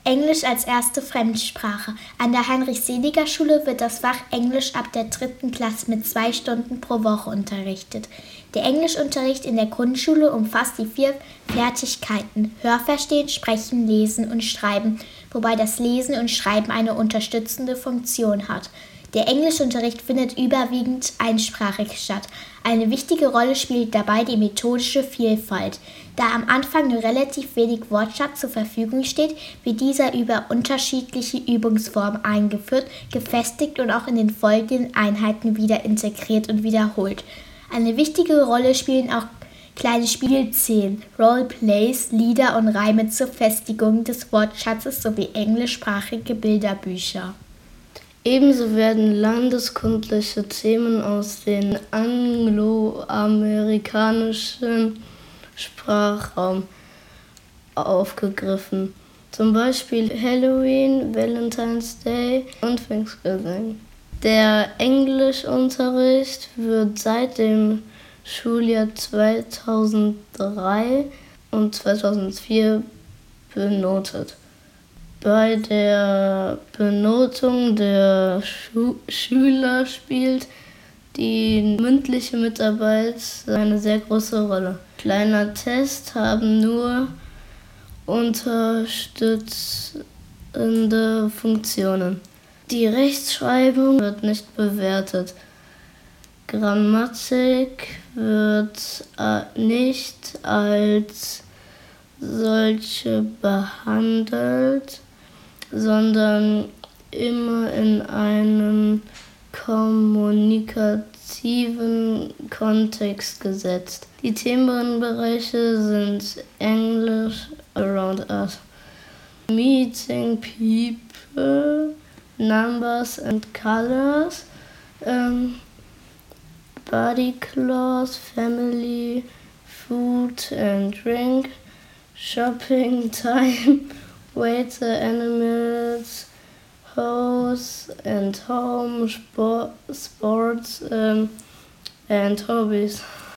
Englisch als erste Fremdsprache. An der Heinrich-Seliger-Schule wird das Fach Englisch ab der 3. Klasse mit 2 Stunden pro Woche unterrichtet. Der Englischunterricht in der Grundschule umfasst die 4 Fertigkeiten: Hörverstehen, Sprechen, Lesen und Schreiben, wobei das Lesen und Schreiben eine unterstützende Funktion hat. Der Englischunterricht findet überwiegend einsprachig statt. Eine wichtige Rolle spielt dabei die methodische Vielfalt. Da am Anfang nur relativ wenig Wortschatz zur Verfügung steht, wird dieser über unterschiedliche Übungsformen eingeführt, gefestigt und auch in den folgenden Einheiten wieder integriert und wiederholt. Eine wichtige Rolle spielen auch kleine Spielszenen, Roleplays, Lieder und Reime zur Festigung des Wortschatzes sowie englischsprachige Bilderbücher. Ebenso werden landeskundliche Themen aus dem angloamerikanischen Sprachraum aufgegriffen, zum Beispiel Halloween, Valentine's Day und Thanksgiving. Der Englischunterricht wird seit dem Schuljahr 2003 und 2004 benotet. Bei der Benotung der Schüler spielt die mündliche Mitarbeit eine sehr große Rolle. Kleiner Tests haben nur unterstützende Funktionen. Die Rechtschreibung wird nicht bewertet. Grammatik wird nicht als solche behandelt, sondern immer in einem kommunikativen Kontext gesetzt. Die Themenbereiche sind English around us, meeting people, numbers and colors, body clothes, family, food and drink, shopping time, waiter, animals, house and home, sports and hobbies.